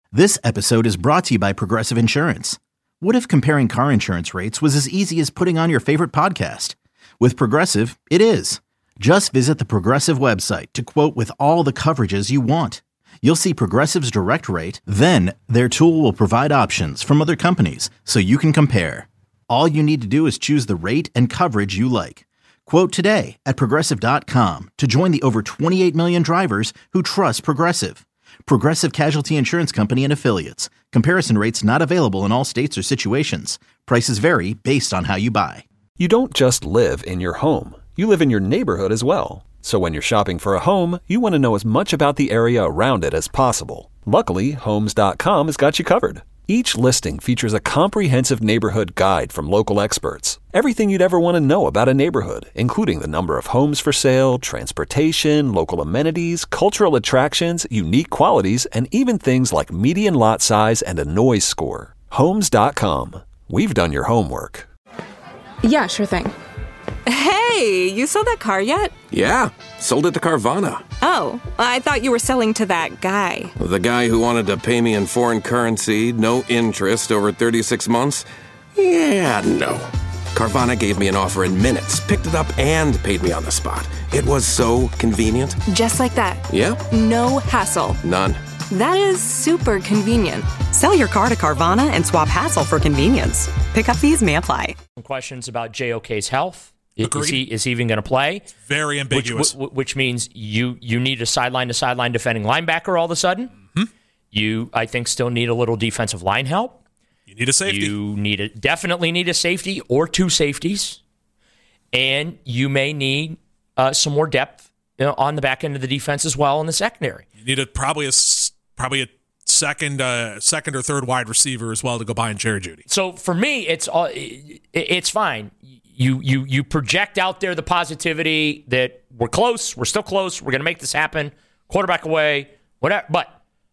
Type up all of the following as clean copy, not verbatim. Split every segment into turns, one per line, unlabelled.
This episode is brought to you by Progressive Insurance. What if comparing car insurance rates was as easy as putting on your favorite podcast? With Progressive, it is. Just visit the Progressive website to quote with all the coverages you want. You'll see Progressive's direct rate, then their tool will provide options from other companies so you can compare. All you need to do is choose the rate and coverage you like. Quote today at Progressive.com to join the over 28 million drivers who trust Progressive. Progressive Casualty Insurance Company and Affiliates. Comparison rates not available in all states or situations. Prices vary based on how you buy.
You don't just live in your home. You live in your neighborhood as well. So when you're shopping for a home, you want to know as much about the area around it as possible. Luckily, Homes.com has got you covered. Each listing features a comprehensive neighborhood guide from local experts. Everything you'd ever want to know about a neighborhood, including the number of homes for sale, transportation, local amenities, cultural attractions, unique qualities, and even things like median lot size and a noise score. Homes.com. We've done your homework.
Yeah, sure thing.
Hey, you sold that car yet?
Yeah, sold it to Carvana.
Oh, I thought you were selling to that guy.
The guy who wanted to pay me in foreign currency, no interest, over 36 months? Yeah, no. Carvana gave me an offer in minutes, picked it up, and paid me on the spot. It was so convenient.
Just like that.
Yeah.
No hassle.
None.
That is super convenient.
Sell your car to Carvana and swap hassle for convenience. Pickup fees may apply.
Questions about JOK's health.
Agreed.
Is he even going to play?
It's very ambiguous.
Which means you need a sideline-to-sideline defending linebacker all of a sudden.
Mm-hmm.
You, I think, still need a little defensive line help.
You need a safety.
You definitely need a safety or two safeties. And you may need some more depth on the back end of the defense as well in the secondary.
You need probably a second or third wide receiver as well to go behind Jerry Jeudy.
So for me, it's fine. You project out there the positivity that we're close, we're still close, we're going to make this happen, quarterback away, whatever. But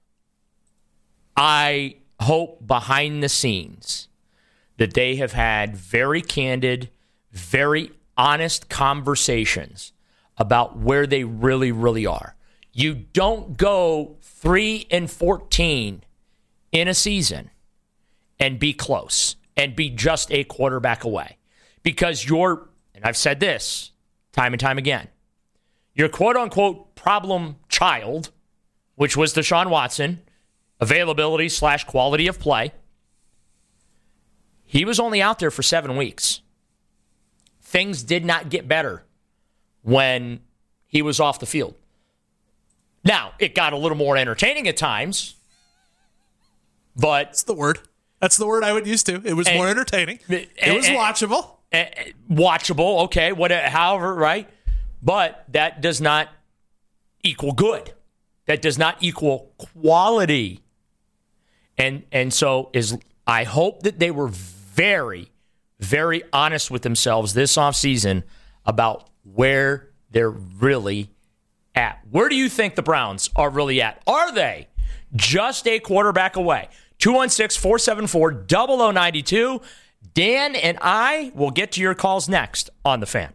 I hope behind the scenes that they have had very candid, very honest conversations about where they really, really are. You don't go 3-14 in a season and be close and be just a quarterback away. Because and I've said this time and time again, your quote-unquote problem child, which was Deshaun Watson, availability / quality of play, he was only out there for 7 weeks. Things did not get better when he was off the field. Now, it got a little more entertaining at times, but...
That's the word. That's the word I would use to. It was more entertaining. It was watchable.
Watchable, okay, however, right? But that does not equal good. That does not equal quality. And so I hope that they were very, very honest with themselves this offseason about where they're really at. Where do you think the Browns are really at? Are they just a quarterback away? 216-474-0092. Dan and I will get to your calls next on The Fan.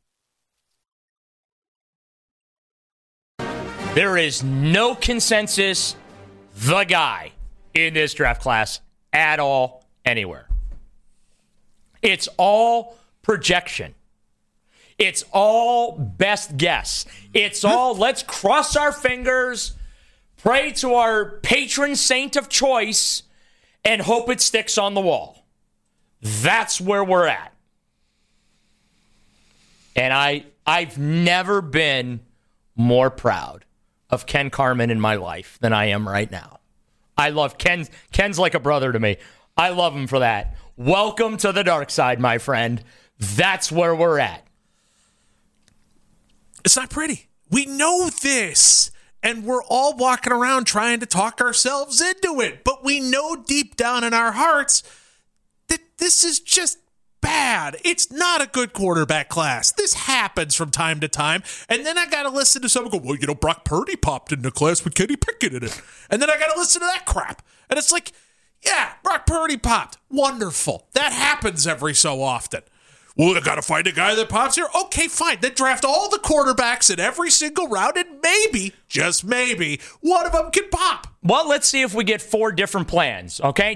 There is no consensus, the guy, in this draft class at all, anywhere. It's all projection. It's all best guess. It's all let's cross our fingers, pray to our patron saint of choice, and hope it sticks on the wall. That's where we're at. And I've never been more proud of Ken Carman in my life than I am right now. I love Ken. Ken's like a brother to me. I love him for that. Welcome to the dark side, my friend. That's where we're at.
It's not pretty. We know this. And we're all walking around trying to talk ourselves into it. But we know deep down in our hearts that this is just bad. It's not a good quarterback class. This happens from time to time. And then I got to listen to someone go, well, Brock Purdy popped into class with Kenny Pickett in it. And then I got to listen to that crap. And it's like, yeah, Brock Purdy popped. Wonderful. That happens every so often. Well, I got to find a guy that pops here. Okay, fine. Then draft all the quarterbacks in every single round, and maybe, just maybe, one of them can pop.
Well, let's see if we get 4 different plans, okay?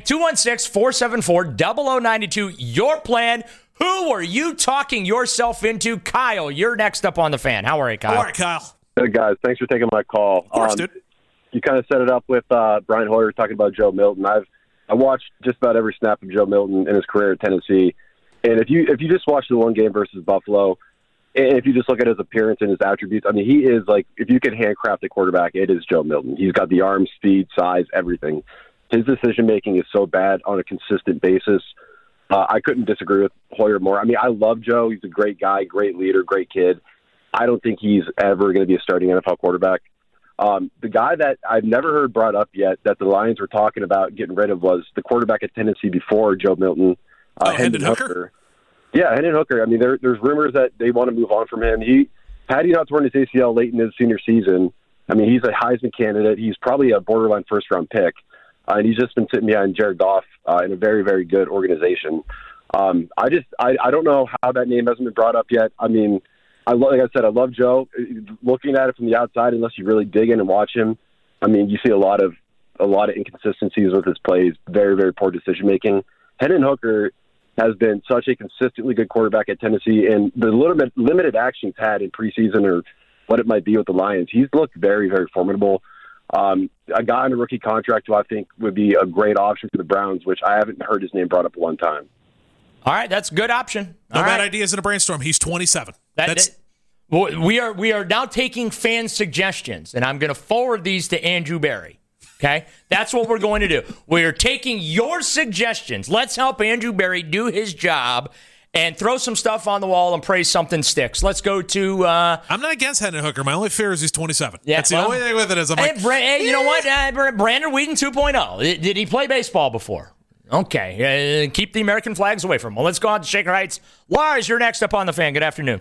216-474-0092, your plan. Who are you talking yourself into? Kyle, you're next up on the Fan. How are you, Kyle?
All right, Kyle.
Hey, guys. Thanks for taking my call.
Of course, dude.
You kind of set it up with Brian Hoyer talking about Joe Milton. I watched just about every snap of Joe Milton in his career at Tennessee. And if you just watch the one game versus Buffalo, and if you just look at his appearance and his attributes, I mean, he is like, if you could handcraft a quarterback, it is Joe Milton. He's got the arm, speed, size, everything. His decision-making is so bad on a consistent basis. I couldn't disagree with Hoyer more. I mean, I love Joe. He's a great guy, great leader, great kid. I don't think he's ever going to be a starting NFL quarterback. The guy that I've never heard brought up yet that the Lions were talking about getting rid of was the quarterback at Tennessee before Joe Milton,
Hendon Hooker?
Yeah, Hendon Hooker. I mean, there's rumors that they want to move on from him. Had he not torn his ACL late in his senior season, I mean, he's a Heisman candidate. He's probably a borderline first-round pick. And he's just been sitting behind Jared Goff in a very, very good organization. I don't know how that name hasn't been brought up yet. I mean, like I said, I love Joe. Looking at it from the outside, unless you really dig in and watch him, I mean, you see a lot of inconsistencies with his plays, very, very poor decision-making. Hendon Hooker has been such a consistently good quarterback at Tennessee, and the limited action he's had in preseason or what it might be with the Lions, he's looked very, very formidable. A guy on a rookie contract who I think would be a great option for the Browns, which I haven't heard his name brought up one time.
All right, that's a good option.
No bad ideas in a brainstorm. He's 27.
We are now taking fan suggestions, and I'm going to forward these to Andrew Berry. Okay? That's what we're going to do. We're taking your suggestions. Let's help Andrew Berry do his job and throw some stuff on the wall and pray something sticks. Let's go to...
I'm not against Hendon Hooker. My only fear is he's 27.
Yeah,
that's the only thing with it is I'm like...
Hey, you know what? Brandon Weeden 2.0. Did he play baseball before? Okay. Keep the American flags away from him. Well, let's go on to Shaker Heights. Lars, you're next up on the Fan. Good afternoon.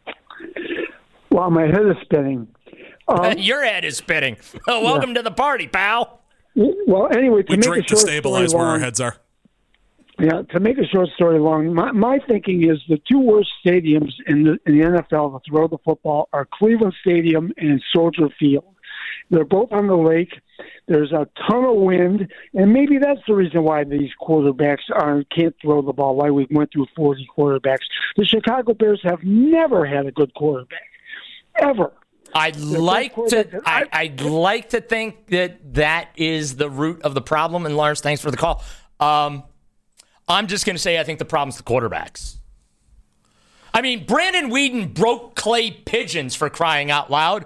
Well, my head is spinning.
Your head is spinning. Welcome to the party, pal.
Well, anyway,
we drink to stabilize where our heads are.
Yeah, to make a short story long, my thinking is the 2 worst stadiums in the NFL to throw the football are Cleveland Stadium and Soldier Field. They're both on the lake. There's a ton of wind, and maybe that's the reason why these quarterbacks can't throw the ball, why we went through 40 quarterbacks. The Chicago Bears have never had a good quarterback, ever.
I'd like to think that is the root of the problem. And Lars, thanks for the call. I'm just going to say I think the problem's the quarterbacks. I mean, Brandon Weeden broke clay pigeons, for crying out loud,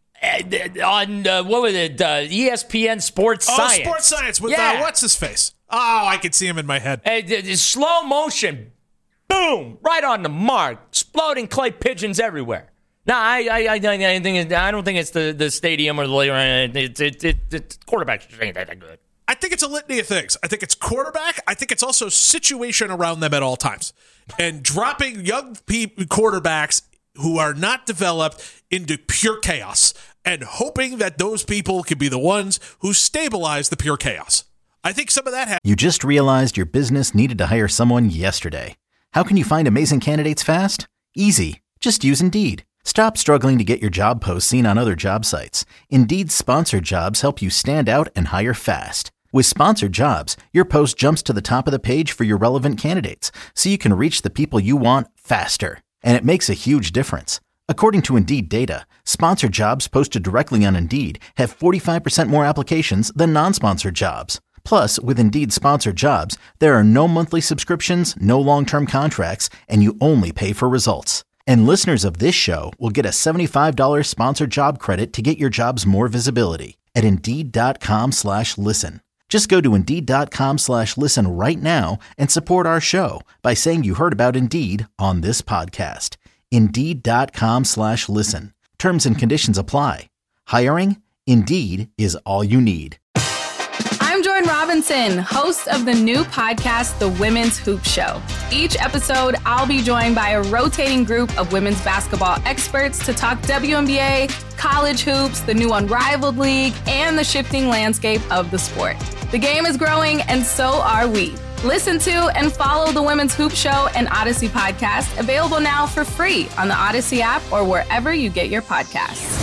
on what was it? ESPN Sports Science.
Oh, Sports Science with what's his face? Oh, I can see him in my head.
Slow motion, boom, right on the mark, exploding clay pigeons everywhere. No, I don't think it's the stadium or the it's quarterback ain't that good.
I think it's a litany of things. I think it's quarterback. I think it's also situation around them at all times. And dropping young quarterbacks who are not developed into pure chaos and hoping that those people can be the ones who stabilize the pure chaos. I think some of that
You just realized your business needed to hire someone yesterday. How can you find amazing candidates fast? Easy. Just use Indeed. Stop struggling to get your job posts seen on other job sites. Indeed's sponsored jobs help you stand out and hire fast. With sponsored jobs, your post jumps to the top of the page for your relevant candidates, so you can reach the people you want faster. And it makes a huge difference. According to Indeed data, sponsored jobs posted directly on Indeed have 45% more applications than non-sponsored jobs. Plus, with Indeed sponsored jobs, there are no monthly subscriptions, no long-term contracts, and you only pay for results. And listeners of this show will get a $75 sponsored job credit to get your jobs more visibility at Indeed.com/listen. Just go to Indeed.com/listen right now and support our show by saying you heard about Indeed on this podcast. Indeed.com/listen. Terms and conditions apply. Hiring? Indeed is all you need.
I'm Jordan Robinson, host of the new podcast, The Women's Hoop Show. Each episode, I'll be joined by a rotating group of women's basketball experts to talk WNBA, college hoops, the new Unrivaled League, and the shifting landscape of the sport. The game is growing, and so are we. Listen to and follow the Women's Hoop Show and Odyssey podcast, available now for free on the Odyssey app or wherever you get your podcasts.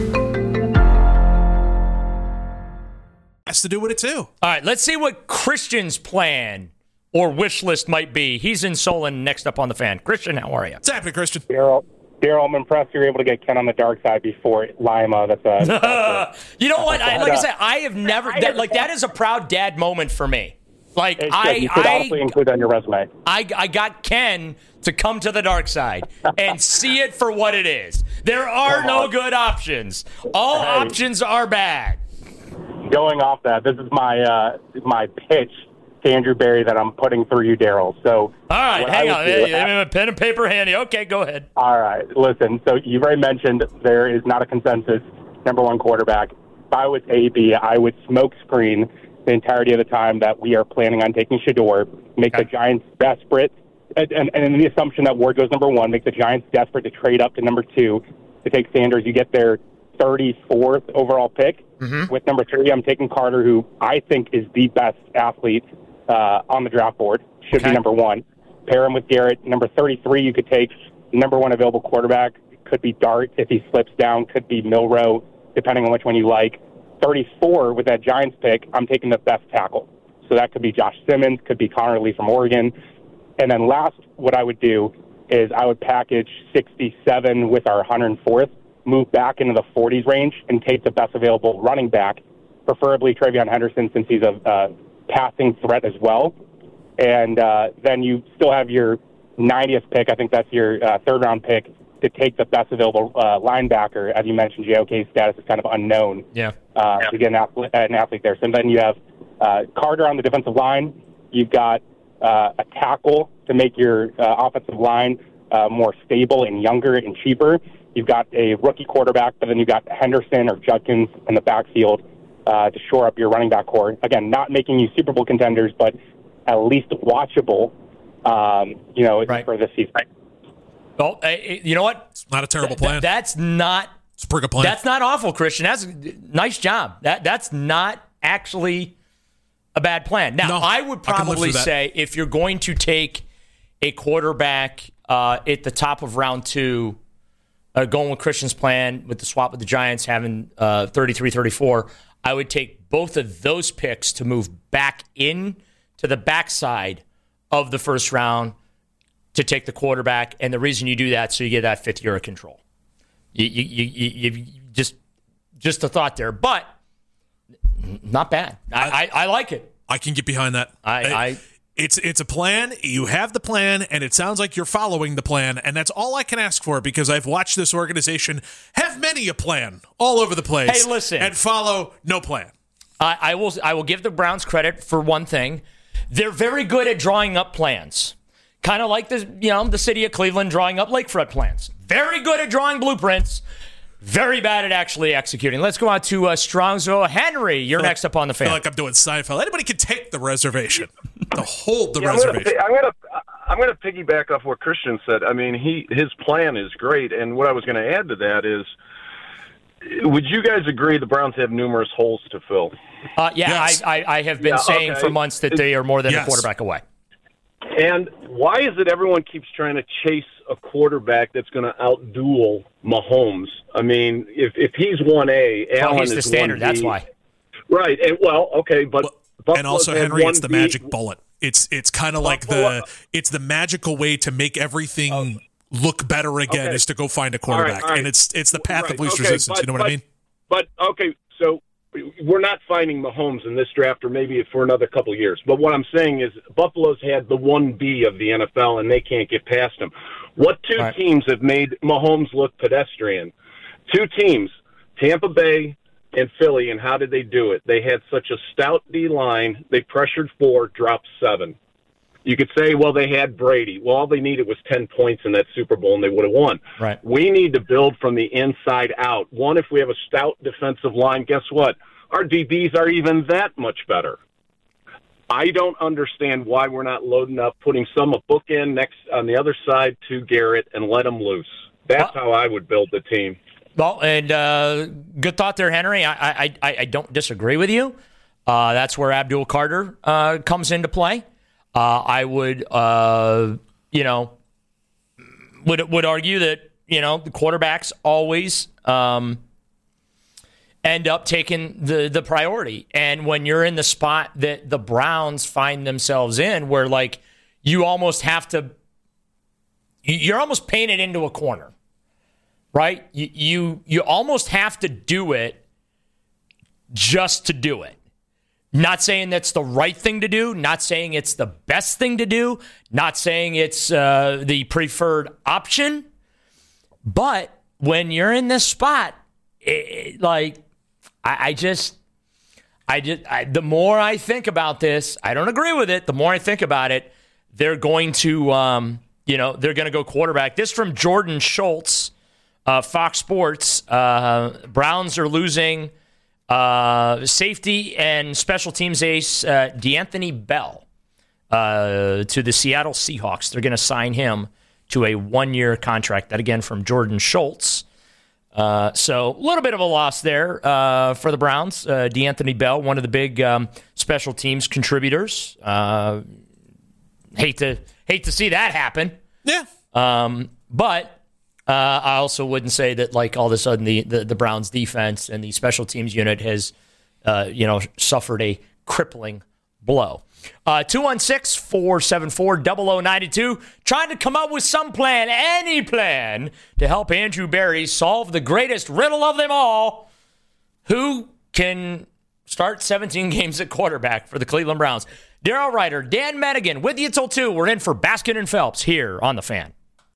Has to do with it too.
All right, let's see what Christian's plan or wish list might be. He's in Solon, next up on the Fan. Christian, how are you?
What's happening, Christian?
Daryl, I'm impressed you're able to get Ken on the dark side before Lima.
You know what? Like I said, I have never that is a proud dad moment for me. Like
you should also include on your resume.
I got Ken to come to the dark side and see it for what it is. There are no good options. All options are bad.
Going off that, this is my pitch to Andrew Berry that I'm putting through you, Daryl. So,
all right, hang on. A pen and paper handy. Okay, go ahead.
All right, listen. So you've already mentioned there is not a consensus number one quarterback. If I was AB, I would smoke screen the entirety of the time that we are planning on taking Shedeur, make the Giants desperate, and the assumption that Ward goes number one, make the Giants desperate to trade up to number two to take Sanders. You get their 34th overall pick. Mm-hmm. With number 3, I'm taking Carter, who I think is the best athlete on the draft board. Should be number 1. Pair him with Garrett. Number 33, you could take number 1 available quarterback. Could be Dart if he slips down. Could be Milroe, depending on which one you like. 34, with that Giants pick, I'm taking the best tackle. So that could be Josh Simmons, could be Connor Lee from Oregon. And then last, what I would do is I would package 67 with our 104th, move back into the 40s range, and take the best available running back, preferably Travion Henderson, since he's a passing threat as well. And then you still have your 90th pick. I think that's your third-round pick to take the best available linebacker. As you mentioned, JOK's status is kind of unknown. To get an athlete there. So then you have Carter on the defensive line. You've got a tackle to make your offensive line more stable and younger and cheaper. You've got a rookie quarterback, but then you've got Henderson or Judkins in the backfield to shore up your running back core. Again, not making you Super Bowl contenders, but at least watchable, for this season.
Well, you know what?
It's not a terrible plan.
That's not.
It's a pretty good plan.
That's not awful, Christian. That's a nice job. That's not actually a bad plan. Now, I would probably say if you're going to take a quarterback at the top of round 2, going with Christian's plan with the swap with the Giants having 33, 34, I would take both of those picks to move back in to the backside of the first round to take the quarterback. And the reason you do that, so you get that 5th year of control. You just a thought there, but not bad. I like it.
I can get behind that. It's a plan. You have the plan, and it sounds like you're following the plan, and that's all I can ask for because I've watched this organization have many a plan all over the place.
Hey, listen,
and follow no plan.
I will give the Browns credit for one thing. They're very good at drawing up plans. Kind of like the city of Cleveland drawing up lakefront plans. Very good at drawing blueprints. Very bad at actually executing. Let's go out to Strongsville. Henry, you're next up on the Fan.
I feel like I'm doing Seinfeld. Anybody can take the reservation. To hold the reservation.
I'm going to piggyback off what Christian said. I mean, his plan is great, and what I was going to add to that is, would you guys agree the Browns have numerous holes to fill?
Yes. I have been saying for months that they are more than a quarterback away.
And why is it everyone keeps trying to chase a quarterback that's going to outduel Mahomes? I mean, if he's 1A, Allen
he's the
is
standard.
1B.
That's why.
Right. And, but
and also, Henry, it's the magic bullet. It's kind of like it's the magical way to make everything look better again is to go find a quarterback. All right. And it's the path of least resistance. You know what I mean?
But, so we're not finding Mahomes in this draft or maybe for another couple of years. But what I'm saying is Buffalo's had the 1B of the NFL, and they can't get past him. What two teams have made Mahomes look pedestrian? 2 teams, Tampa Bay and Philly, and how did they do it? They had such a stout D-line. They pressured 4, dropped 7. You could say, well, they had Brady. Well, all they needed was 10 points in that Super Bowl, and they would have won.
Right.
We need to build from the inside out. One, if we have a stout defensive line, guess what? Our DBs are even that much better. I don't understand why we're not loading up, putting a bookend next on the other side to Garrett and let him loose. That's how I would build the team.
Well, and good thought there, Henry. I don't disagree with you. That's where Abdul Carter comes into play. I would, would argue that, the quarterbacks always end up taking the priority. And when you're in the spot that the Browns find themselves in, where like you almost have to, you're almost painted into a corner, right? You almost have to do it just to do it. Not saying that's the right thing to do, not saying it's the best thing to do, not saying it's the preferred option, but when you're in this spot, the more I think about this, I don't agree with it. The more I think about it, they're going to, they're going to go quarterback. This from Jordan Schultz, Fox Sports. Browns are losing safety and special teams ace D'Anthony Bell to the Seattle Seahawks. They're going to sign him to a 1-year contract. That again from Jordan Schultz. So a little bit of a loss there for the Browns. D'Anthony Bell, one of the big special teams contributors. Hate to see that happen.
Yeah.
But I also wouldn't say that like all of a sudden the Browns defense and the special teams unit has suffered a crippling blow. 216-474-0092, trying to come up with some plan, any plan, to help Andrew Berry solve the greatest riddle of them all. Who can start 17 games at quarterback for the Cleveland Browns? Darryl Ryder, Dan Madigan, with you till 2. We're in for Baskin and Phelps here on The Fan.